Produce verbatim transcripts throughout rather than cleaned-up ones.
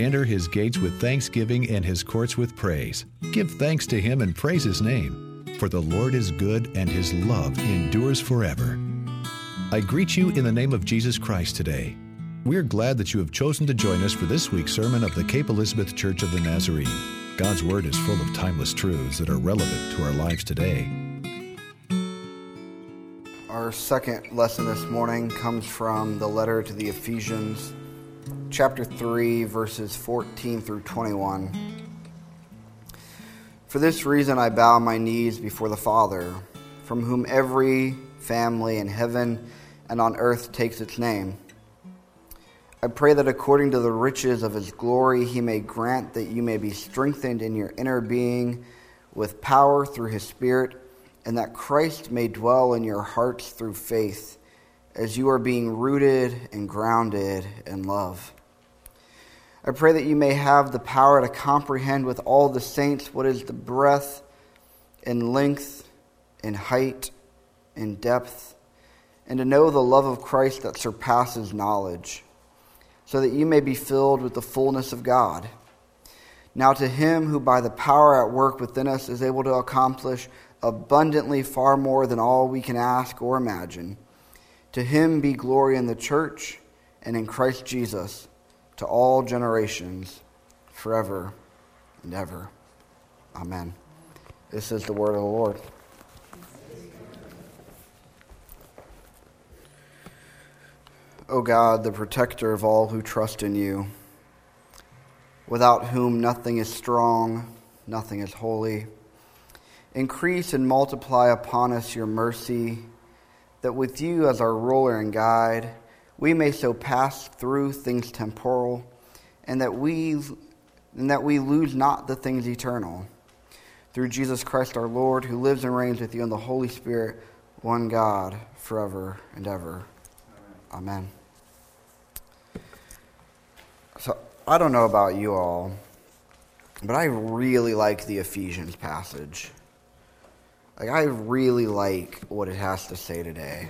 Enter his gates with thanksgiving and his courts with praise. Give thanks to him and praise his name. For the Lord is good and his love endures forever. I greet you in the name of Jesus Christ today. We're glad that you have chosen to join us for this week's sermon of the Cape Elizabeth Church of the Nazarene. God's Word is full of timeless truths that are relevant to our lives today. Our second lesson this morning comes from the letter to the Ephesians, chapter three, verses fourteen through twenty-one. For this reason I bow my knees before the Father, from whom every family in heaven and on earth takes its name. I pray that according to the riches of his glory he may grant that you may be strengthened in your inner being with power through his Spirit, and that Christ may dwell in your hearts through faith, as you are being rooted and grounded in love. I pray that you may have the power to comprehend with all the saints what is the breadth and length and height and depth, and to know the love of Christ that surpasses knowledge, so that you may be filled with the fullness of God. Now to him who by the power at work within us is able to accomplish abundantly far more than all we can ask or imagine, to him be glory in the church and in Christ Jesus to all generations, forever and ever. Amen. This is the word of the Lord. O God, the protector of all who trust in you, without whom nothing is strong, nothing is holy, increase and multiply upon us your mercy, that with you as our ruler and guide, we may so pass through things temporal, and that we and that we lose not the things eternal. Through Jesus Christ our Lord, who lives and reigns with you in the Holy Spirit, one God, forever and ever. Amen. Amen. So, I don't know about you all, but I really like the Ephesians passage. Like, I really like what it has to say today.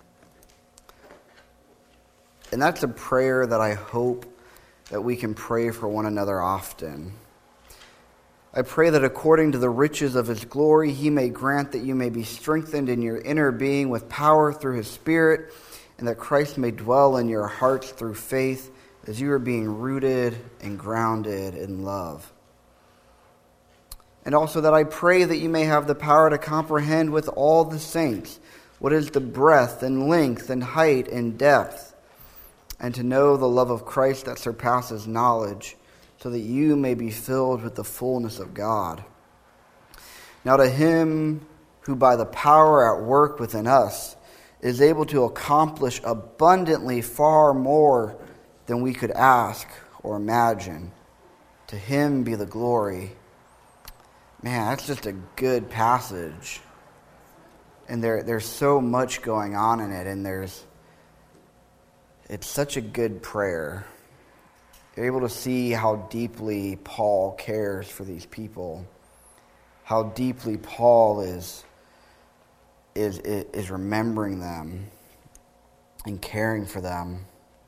And that's a prayer that I hope that we can pray for one another often. I pray that according to the riches of his glory, he may grant that you may be strengthened in your inner being with power through his Spirit, and that Christ may dwell in your hearts through faith, as you are being rooted and grounded in love. And also that I pray that you may have the power to comprehend with all the saints what is the breadth and length and height and depth, and to know the love of Christ that surpasses knowledge, so that you may be filled with the fullness of God. Now to him who by the power at work within us is able to accomplish abundantly far more than we could ask or imagine, to him be the glory. Man, that's just a good passage. And there, there's so much going on in it, and there's it's such a good prayer. You're able to see how deeply Paul cares for these people, how deeply Paul is is is remembering them and caring for them.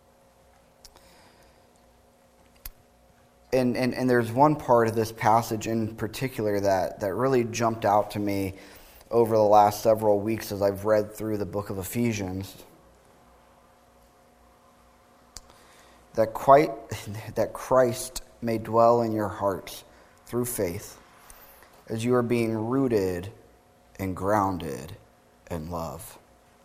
And, and and there's one part of this passage in particular that, that really jumped out to me over the last several weeks as I've read through the book of Ephesians. That quite that Christ may dwell in your hearts through faith, as you are being rooted and grounded in love.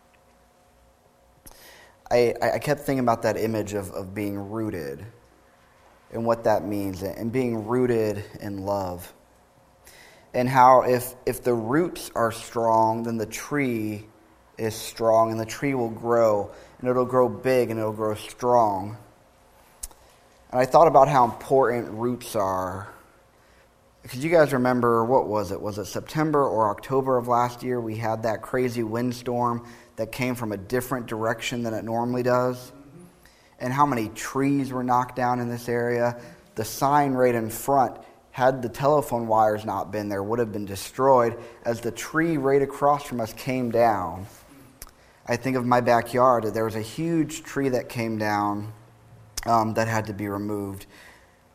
I I kept thinking about that image of, of being rooted, and what that means, and being rooted in love. And how if if the roots are strong, then the tree is strong, and the tree will grow, and it'll grow big, and it'll grow strong. And I thought about how important roots are. Because you guys remember, what was it? Was it September or October of last year? We had that crazy windstorm that came from a different direction than it normally does. And how many trees were knocked down in this area. The sign right in front, had the telephone wires not been there, would have been destroyed as the tree right across from us came down. I think of my backyard. There was a huge tree that came down um, that had to be removed.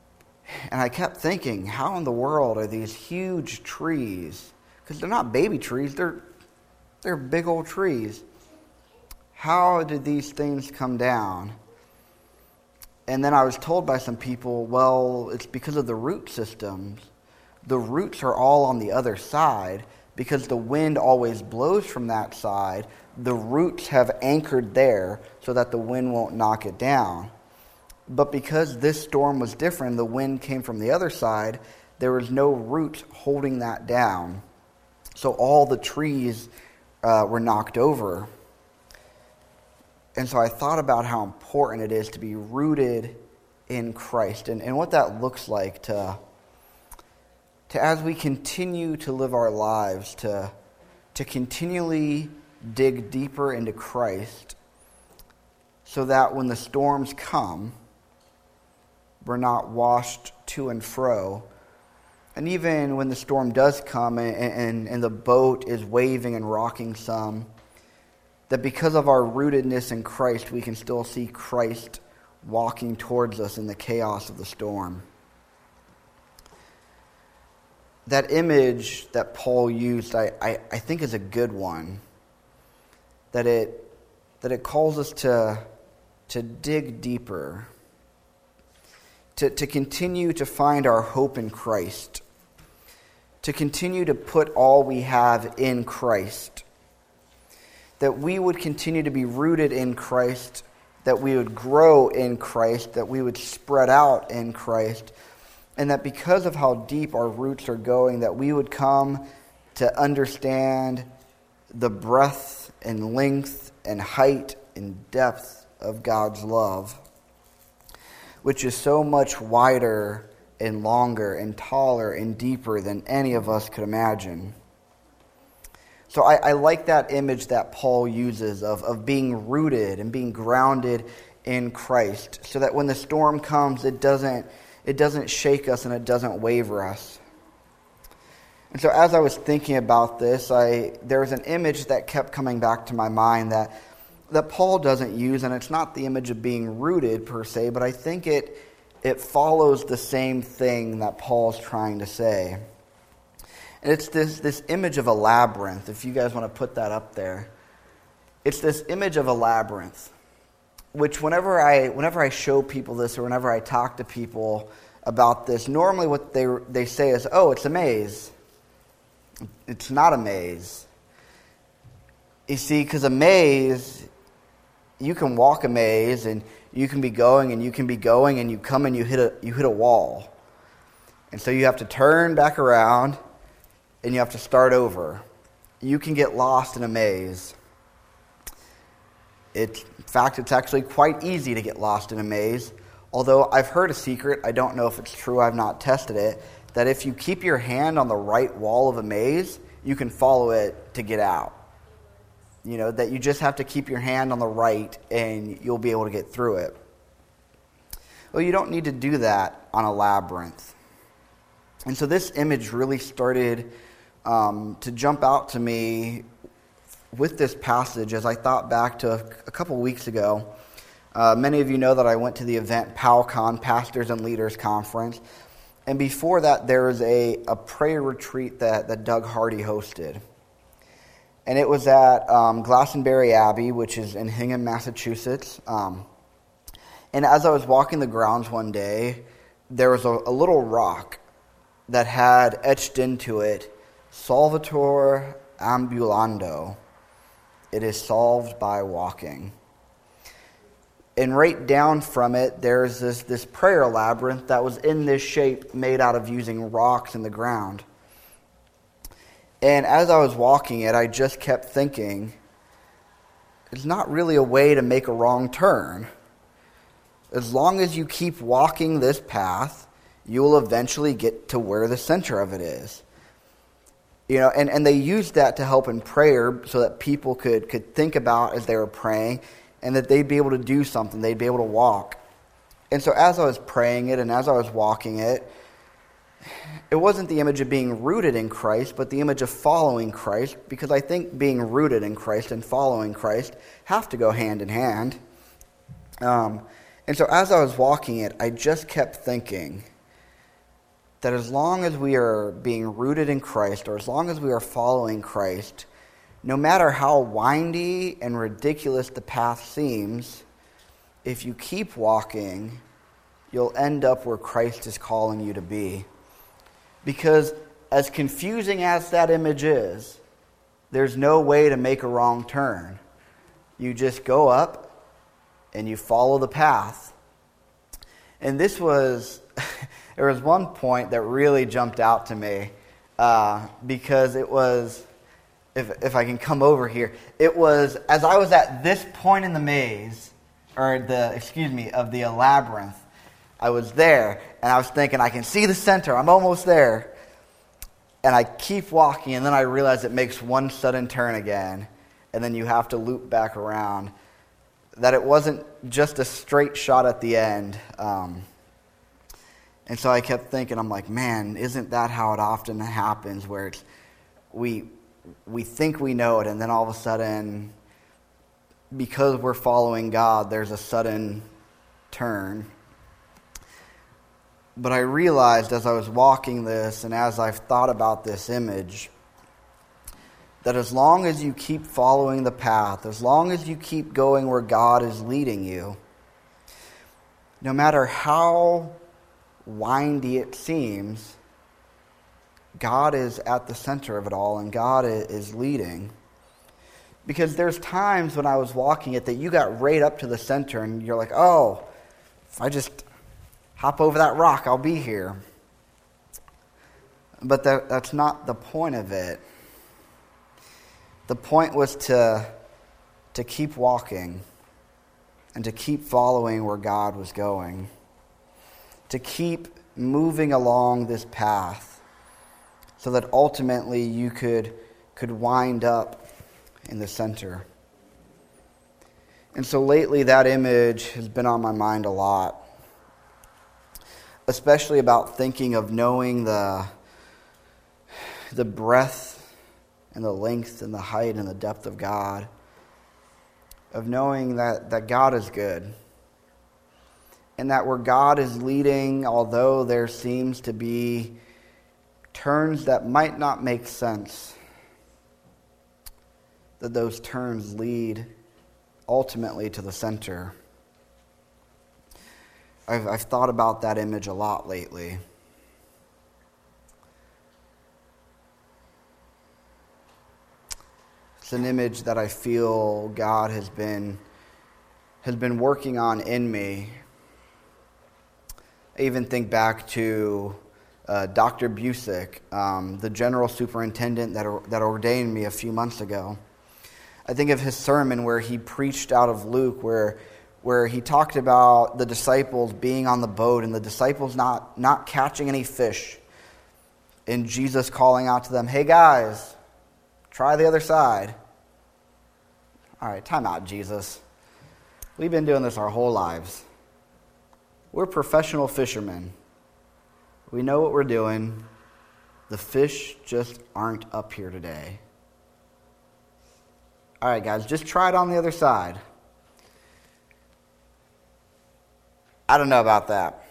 And I kept thinking, how in the world are these huge trees, because they're not baby trees, they're they're big old trees. How did these things come down? And then I was told by some people, well, it's because of the root systems. The roots are all on the other side because the wind always blows from that side. The roots have anchored there so that the wind won't knock it down. But because this storm was different, the wind came from the other side, there was no roots holding that down. So all the trees uh, were knocked over. And so I thought about how important it is to be rooted in Christ and, and what that looks like to, to, as we continue to live our lives, to, to continually dig deeper into Christ so that when the storms come, we're not washed to and fro. And even when the storm does come and, and, and the boat is waving and rocking some, that because of our rootedness in Christ, we can still see Christ walking towards us in the chaos of the storm. That image that Paul used, I, I, I think is a good one. That it that it calls us to, to dig deeper. To, to continue to find our hope in Christ, to continue to put all we have in Christ, that we would continue to be rooted in Christ, that we would grow in Christ, that we would spread out in Christ, and that because of how deep our roots are going, that we would come to understand the breadth and length and height and depth of God's love, which is so much wider and longer and taller and deeper than any of us could imagine. So I, I like that image that Paul uses of, of being rooted and being grounded in Christ, so that when the storm comes, it doesn't it doesn't shake us and it doesn't waver us. And so as I was thinking about this, I there was an image that kept coming back to my mind that that Paul doesn't use, and it's not the image of being rooted per se, but I think it it follows the same thing that Paul's trying to say. And it's this, this image of a labyrinth, if you guys want to put that up there. It's this image of a labyrinth, which whenever I whenever I show people this or whenever I talk to people about this, normally what they they say is, oh, it's a maze. It's not a maze. You see, because a maze, you can walk a maze and you can be going and you can be going and you come and you hit a you hit a wall. And so you have to turn back around and you have to start over. You can get lost in a maze. It, in fact, it's actually quite easy to get lost in a maze. Although I've heard a secret, I don't know if it's true, I've not tested it, that if you keep your hand on the right wall of a maze, you can follow it to get out. You know, that you just have to keep your hand on the right and you'll be able to get through it. Well, you don't need to do that on a labyrinth. And so this image really started um, to jump out to me with this passage as I thought back to a couple weeks ago. Uh, many of you know that I went to the event PowerCon, Pastors and Leaders Conference. And before that, there was a, a prayer retreat that, that Doug Hardy hosted. And it was at um, Glastonbury Abbey, which is in Hingham, Massachusetts. Um, and as I was walking the grounds one day, there was a, a little rock that had etched into it, Solvitur ambulando. It is solved by walking. And right down from it, there's this, this prayer labyrinth that was in this shape made out of using rocks in the ground. And as I was walking it, I just kept thinking, it's not really a way to make a wrong turn. As long as you keep walking this path, you will eventually get to where the center of it is. You know, and, and they used that to help in prayer so that people could, could think about as they were praying and that they'd be able to do something, they'd be able to walk. And so as I was praying it and as I was walking it, it wasn't the image of being rooted in Christ, but the image of following Christ, because I think being rooted in Christ and following Christ have to go hand in hand. Um, and so as I was walking it, I just kept thinking, that as long as we are being rooted in Christ, or as long as we are following Christ, no matter how windy and ridiculous the path seems, if you keep walking, you'll end up where Christ is calling you to be. Because as confusing as that image is, there's no way to make a wrong turn. You just go up and you follow the path. And this was, there was one point that really jumped out to me uh, because it was, if if I can come over here, it was as I was at this point in the maze, or the, excuse me, of the labyrinth, I was there and I was thinking, I can see the center, I'm almost there. And I keep walking, and then I realize it makes one sudden turn again, and then you have to loop back around. That it wasn't just a straight shot at the end. Um, and so I kept thinking, I'm like, man, isn't that how it often happens, where it's, we we think we know it, and then all of a sudden, because we're following God, there's a sudden turn. But I realized as I was walking this and as I've thought about this image, that as long as you keep following the path, as long as you keep going where God is leading you, no matter how windy it seems, God is at the center of it all and God is leading. Because there's times when I was walking it that you got right up to the center and you're like, oh, if I just hop over that rock, I'll be here. But that, that's not the point of it. The point was to, to keep walking and to keep following where God was going. To keep moving along this path so that ultimately you could, could wind up in the center. And so lately that image has been on my mind a lot. Especially about thinking of knowing the, the breadth and the length and the height and the depth of God. Of knowing that, that God is good. And that where God is leading, although there seems to be turns that might not make sense, that those turns lead ultimately to the center. I've, I've thought about that image a lot lately. It's an image that I feel God has been has been working on in me. I even think back to uh, Doctor Busick, um, the general superintendent that that ordained me a few months ago. I think of his sermon where he preached out of Luke, where where he talked about the disciples being on the boat and the disciples not, not catching any fish. And Jesus calling out to them, hey guys, try the other side. All right, time out, Jesus. We've been doing this our whole lives. We're professional fishermen. We know what we're doing. The fish just aren't up here today. All right, guys, just try it on the other side. I don't know about that.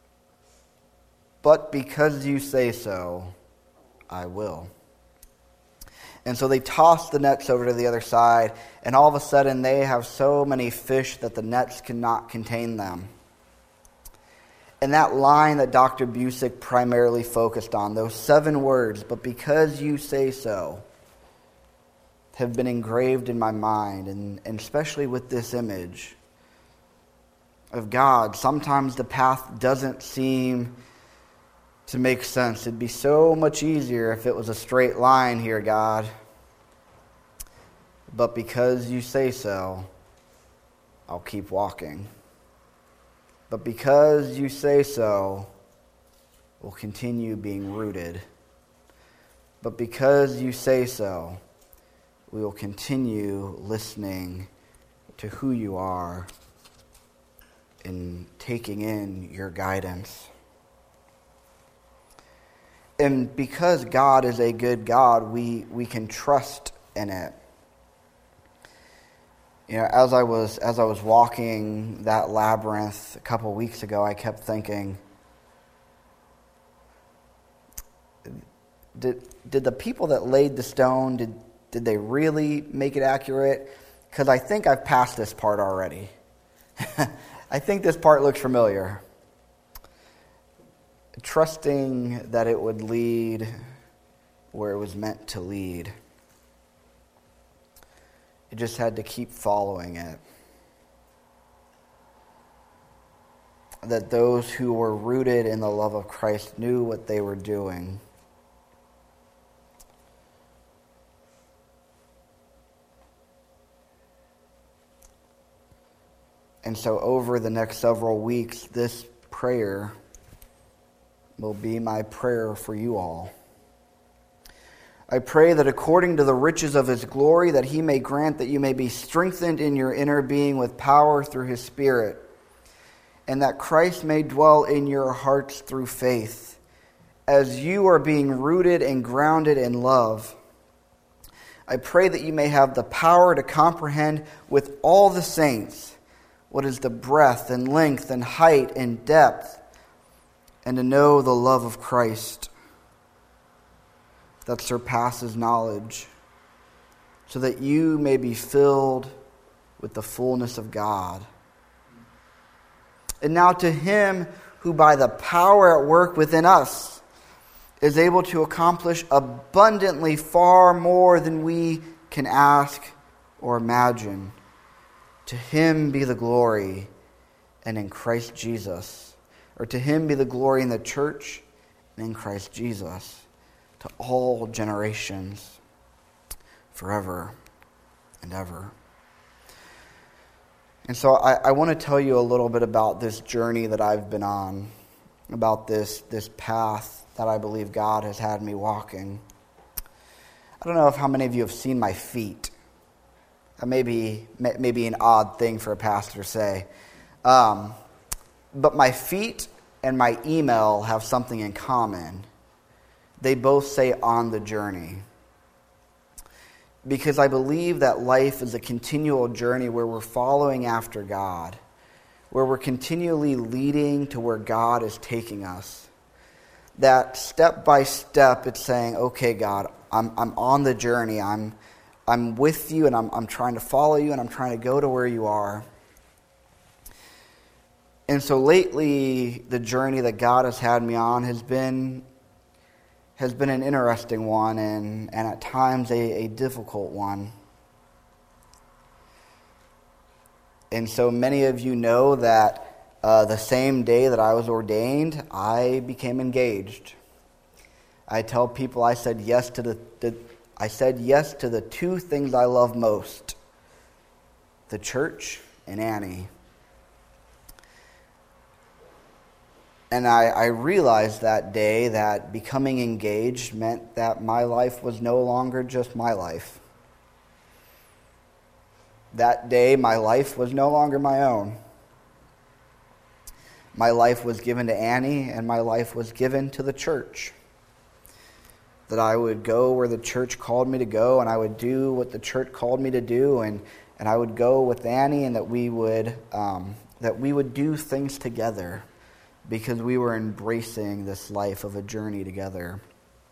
But because you say so, I will. And so they toss the nets over to the other side, and all of a sudden they have so many fish that the nets cannot contain them. And that line that Doctor Busick primarily focused on, those seven words, but because you say so, have been engraved in my mind, and, and especially with this image of God. Sometimes the path doesn't seem to make sense. It'd be so much easier if it was a straight line here, God. But because you say so, I'll keep walking. But because you say so, we'll continue being rooted. But because you say so, we will continue listening to who you are and taking in your guidance. And because God is a good God, we, we can trust in it. You know, as I was as I was walking that labyrinth a couple weeks ago, I kept thinking, did, did the people that laid the stone, did, did they really make it accurate? Because I think I've passed this part already. I think this part looks familiar. Trusting that it would lead where it was meant to lead. You just had to keep following it. That those who were rooted in the love of Christ knew what they were doing. And so over the next several weeks, this prayer will be my prayer for you all. I pray that according to the riches of his glory, that he may grant that you may be strengthened in your inner being with power through his Spirit, and that Christ may dwell in your hearts through faith, as you are being rooted and grounded in love. I pray that you may have the power to comprehend with all the saints what is the breadth and length and height and depth, and to know the love of Christ that surpasses knowledge, so that you may be filled with the fullness of God. And now to him who by the power at work within us is able to accomplish abundantly far more than we can ask or imagine, to him be the glory, and in Christ Jesus, or to him be the glory in the church and in Christ Jesus, to all generations, forever and ever. And so I, I want to tell you a little bit about this journey that I've been on, about this, this path that I believe God has had me walking. I don't know if how many of you have seen my feet. That may be, may be an odd thing for a pastor to say. Um, but my feet and my email have something in common. They both say on the journey. Because I believe that life is a continual journey where we're following after God, where we're continually leading to where God is taking us. That step by step, it's saying, okay, God, I'm I'm on the journey. I'm I'm with you, and I'm I'm trying to follow you, and I'm trying to go to where you are. And so lately, the journey that God has had me on has been has been an interesting one, and, and at times a, a difficult one. And so many of you know that uh, the same day that I was ordained, I became engaged. I tell people I said yes to the, the I said yes to the two things I love most: the church and Annie. And I, I realized that day that becoming engaged meant that my life was no longer just my life. That day, my life was no longer my own. My life was given to Annie, and my life was given to the church. That I would go where the church called me to go, and I would do what the church called me to do, and, and I would go with Annie, and that we would um, that we would do things together, because we were embracing this life of a journey together.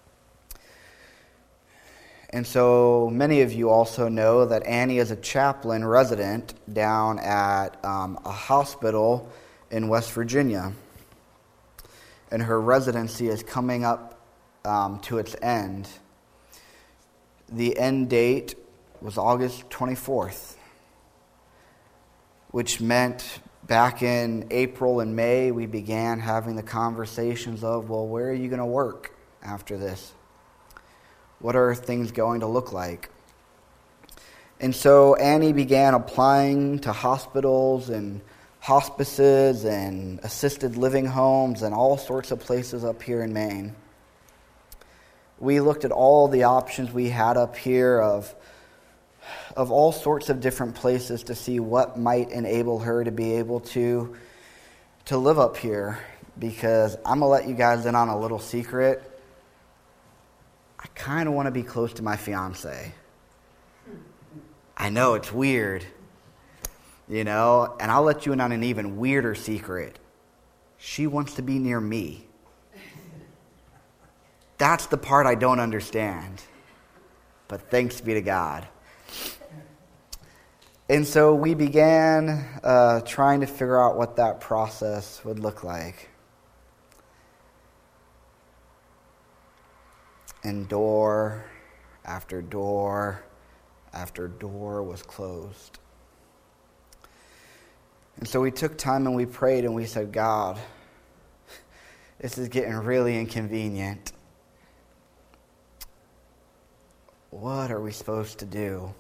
And so many of you also know that Annie is a chaplain resident down at um, a hospital in West Virginia. And her residency is coming up um, to its end. The end date was August twenty-fourth, which meant back in April and May, we began having the conversations of, well, where are you going to work after this? What are things going to look like? And so Annie began applying to hospitals and hospices and assisted living homes and all sorts of places up here in Maine. We looked at all the options we had up here of of all sorts of different places to see what might enable her to be able to to live up here. Because I'm going to let you guys in on a little secret. I kind of want to be close to my fiance. I know, it's weird. You know, and I'll let you in on an even weirder secret. She wants to be near me. That's the part I don't understand. But thanks be to God. And so we began uh, trying to figure out what that process would look like. And door after door after door was closed. And so we took time and we prayed and we said, God, this is getting really inconvenient. What are we supposed to do?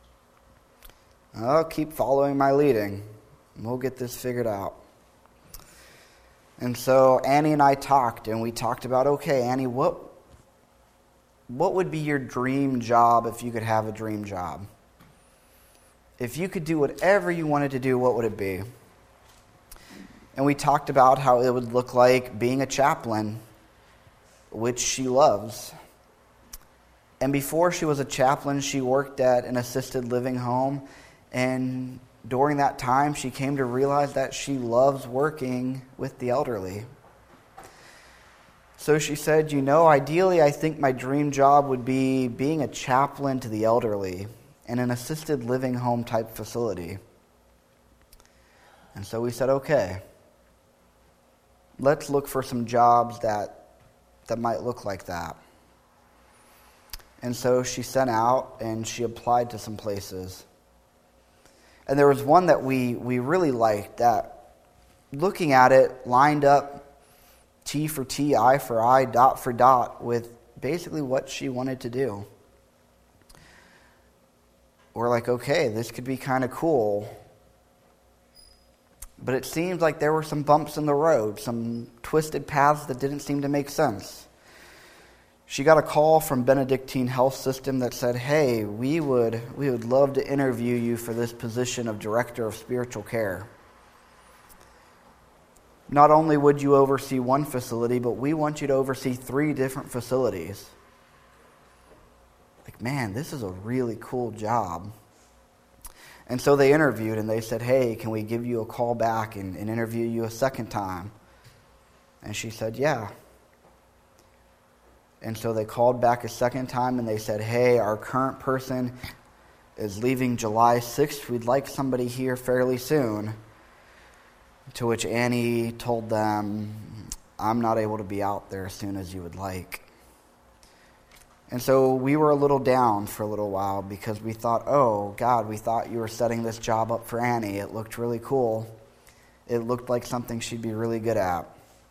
I'll keep following my leading. We'll get this figured out. And so Annie and I talked, and we talked about, okay, Annie, what, what would be your dream job if you could have a dream job? If you could do whatever you wanted to do, what would it be? And we talked about how it would look like being a chaplain, which she loves. And before she was a chaplain, she worked at an assisted living home. And during that time, she came to realize that she loves working with the elderly. So she said, you know, ideally, I think my dream job would be being a chaplain to the elderly in an assisted living home type facility. And so we said, okay, let's look for some jobs that that might look like that. And so she sent out and she applied to some places. And there was one that we, we really liked that, looking at it, lined up T for T, I for I, dot for dot with basically what she wanted to do. We're like, okay, this could be kind of cool. But it seemed like there were some bumps in the road, some twisted paths that didn't seem to make sense. She got a call from Benedictine Health System that said, hey, we would we would love to interview you for this position of Director of Spiritual Care. Not only would you oversee one facility, but we want you to oversee three different facilities. Like, man, this is a really cool job. And so they interviewed and they said, hey, can we give you a call back and, and interview you a second time? And she said, yeah. And so they called back a second time and they said, hey, our current person is leaving July sixth. We'd like somebody here fairly soon. To which Annie told them, I'm not able to be out there as soon as you would like. And so we were a little down for a little while because we thought, oh, God, we thought you were setting this job up for Annie. It looked really cool. It looked like something she'd be really good at.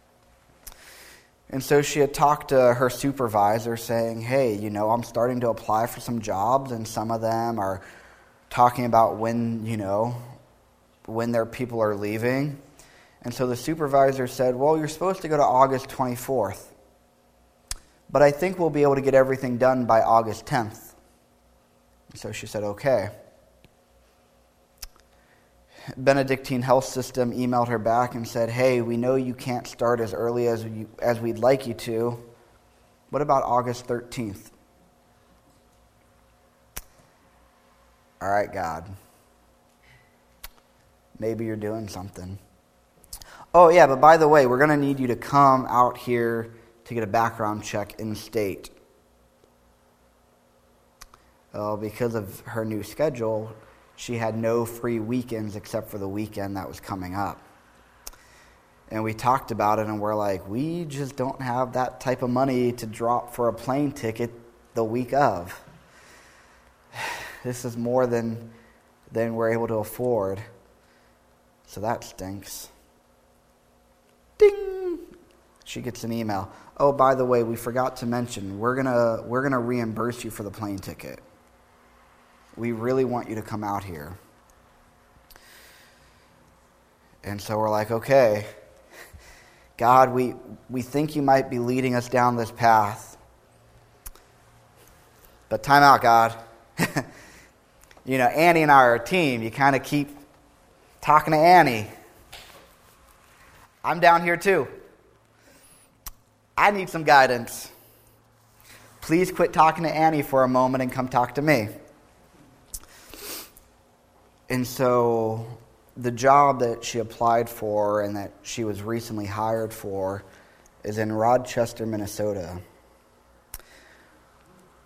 And so she had talked to her supervisor saying, hey, you know, I'm starting to apply for some jobs, and some of them are talking about when, you know, when their people are leaving. And so the supervisor said, well, you're supposed to go to August twenty-fourth. But I think we'll be able to get everything done by August tenth. And so she said, okay. Benedictine Health System emailed her back and said, hey, we know you can't start as early as you, as we'd like you to. What about August thirteenth? All right, God. Maybe you're doing something. Oh, yeah, but by the way, we're going to need you to come out here to get a background check in state. Well, because of her new schedule, she had no free weekends except for the weekend that was coming up. And we talked about it, and we're like, we just don't have that type of money to drop for a plane ticket the week of. This is more than, than we're able to afford. So that stinks. Ding! She gets an email. Oh, by the way, we forgot to mention, we're gonna we're gonna reimburse you for the plane ticket. We really want you to come out here. And so we're like, okay, God, we, we think you might be leading us down this path. But time out, God. You know, Annie and I are a team. You kind of keep talking to Annie. I'm down here too. I need some guidance. Please quit talking to Annie for a moment and come talk to me. And so the job that she applied for and that she was recently hired for is in Rochester, Minnesota.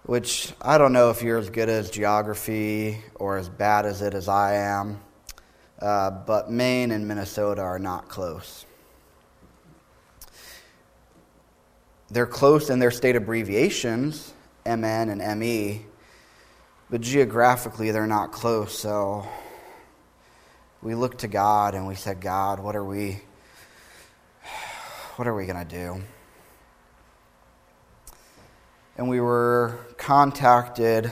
which I don't know if you're as good as geography or as bad as it as I am, uh, but Maine and Minnesota are not close. They're close in their state abbreviations, M N and M E, but geographically they're not close. So we looked to God and we said, God, what are we, what are we going to do? And we were contacted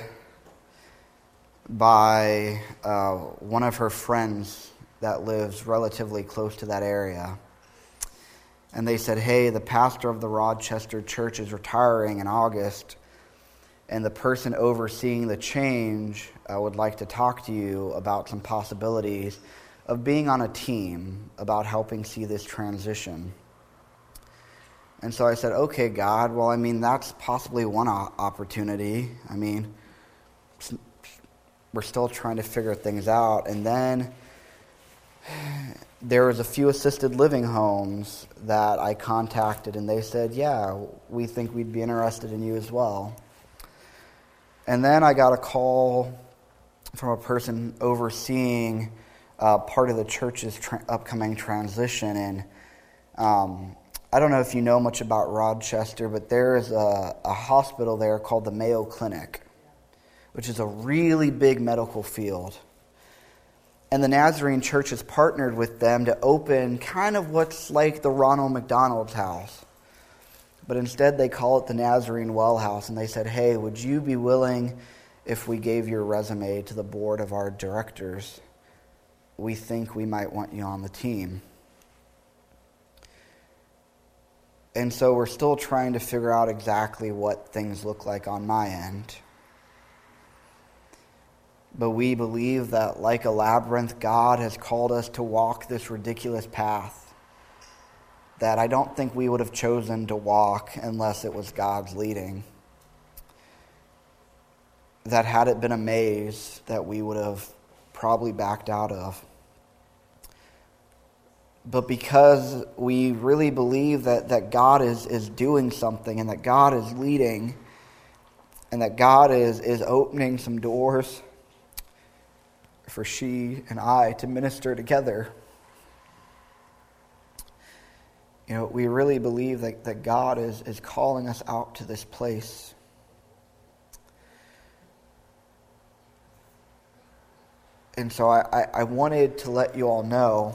by uh, one of her friends that lives relatively close to that area. And they said, hey, the pastor of the Rochester church is retiring in August, and the person overseeing the change uh, would like to talk to you about some possibilities of being on a team about helping see this transition. And so I said, okay, God, well, I mean, that's possibly one opportunity. I mean, we're still trying to figure things out. And then there was a few assisted living homes that I contacted, and they said, yeah, we think we'd be interested in you as well. And then I got a call from a person overseeing uh, part of the church's tra- upcoming transition. And um, I don't know if you know much about Rochester, but there is a, a hospital there called the Mayo Clinic, which is a really big medical field. And the Nazarene Church has partnered with them to open kind of what's like the Ronald McDonald's House. But instead they call it the Nazarene Well House. And they said, hey, would you be willing if we gave your resume to the board of our directors? We think we might want you on the team. And so we're still trying to figure out exactly what things look like on my end. But we believe that, like a labyrinth, God has called us to walk this ridiculous path that I don't think we would have chosen to walk unless it was God's leading. That had it been a maze that we would have probably backed out of. But because we really believe that, that God is, is doing something and that God is leading and that God is, is opening some doors for she and I to minister together. You know, we really believe that, that God is, is calling us out to this place. And so I, I, I wanted to let you all know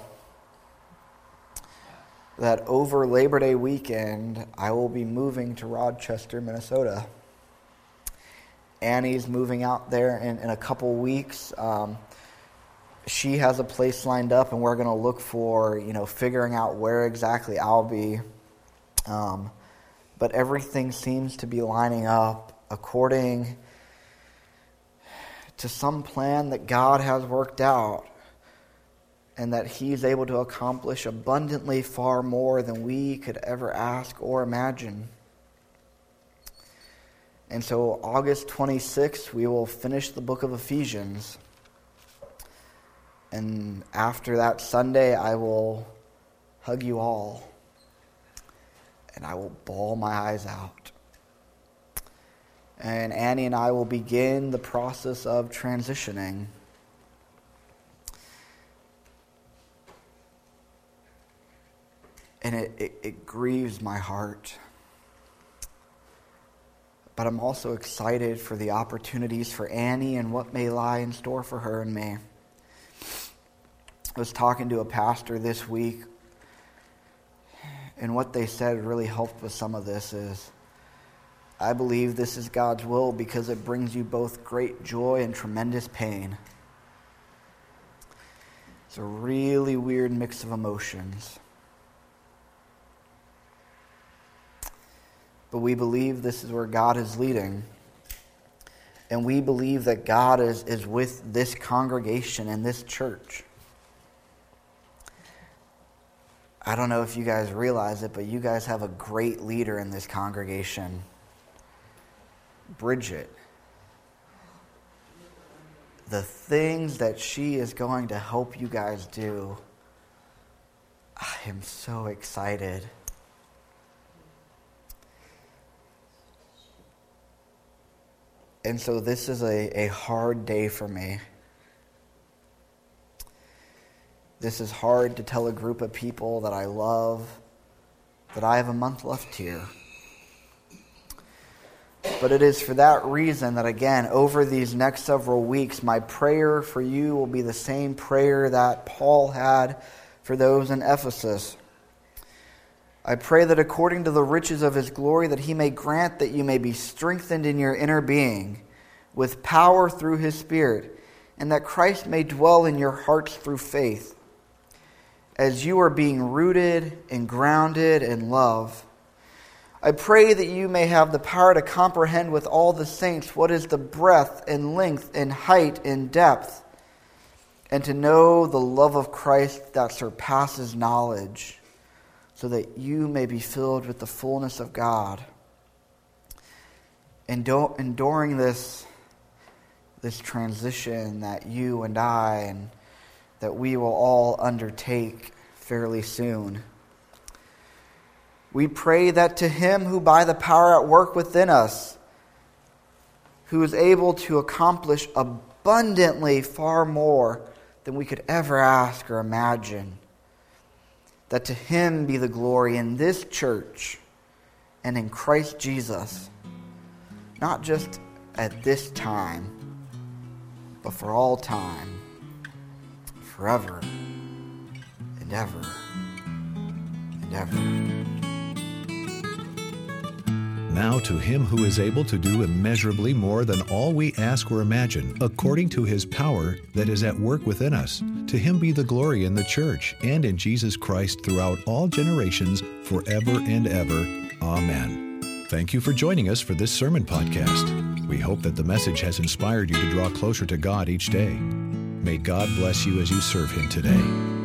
that over Labor Day weekend, I will be moving to Rochester, Minnesota. Annie's moving out there in, in a couple weeks. Um, she has a place lined up, and we're going to look for, you know, figuring out where exactly I'll be. Um, but everything seems to be lining up according to some plan that God has worked out, and that He's able to accomplish abundantly far more than we could ever ask or imagine. And so August twenty-sixth, we will finish the book of Ephesians. And after that Sunday, I will hug you all. And I will bawl my eyes out. And Annie and I will begin the process of transitioning. And it, it, it grieves my heart. But I'm also excited for the opportunities for Annie and what may lie in store for her and me. I was talking to a pastor this week, and what they said really helped with some of this is, I believe this is God's will because it brings you both great joy and tremendous pain. It's a really weird mix of emotions. But we believe this is where God is leading. And we believe that God is, is with this congregation and this church. I don't know if you guys realize it, but you guys have a great leader in this congregation. Bridget. The things that she is going to help you guys do, I am so excited. And so this is a, a hard day for me. This is hard to tell a group of people that I love that I have a month left here. But it is for that reason that, again, over these next several weeks, my prayer for you will be the same prayer that Paul had for those in Ephesus. I pray that according to the riches of his glory, that he may grant that you may be strengthened in your inner being with power through his Spirit, and that Christ may dwell in your hearts through faith, as you are being rooted and grounded in love. I pray that you may have the power to comprehend with all the saints what is the breadth and length and height and depth, and to know the love of Christ that surpasses knowledge, so that you may be filled with the fullness of God. And enduring this, this transition that you and I and that we will all undertake fairly soon, we pray that to him who by the power at work within us, who is able to accomplish abundantly far more than we could ever ask or imagine, that to him be the glory in this church and in Christ Jesus, not just at this time, but for all time, forever and ever and ever. Now to him who is able to do immeasurably more than all we ask or imagine, according to his power that is at work within us, to him be the glory in the church and in Jesus Christ throughout all generations, forever and ever. Amen. Thank you for joining us for this sermon podcast. We hope that the message has inspired you to draw closer to God each day. May God bless you as you serve him today.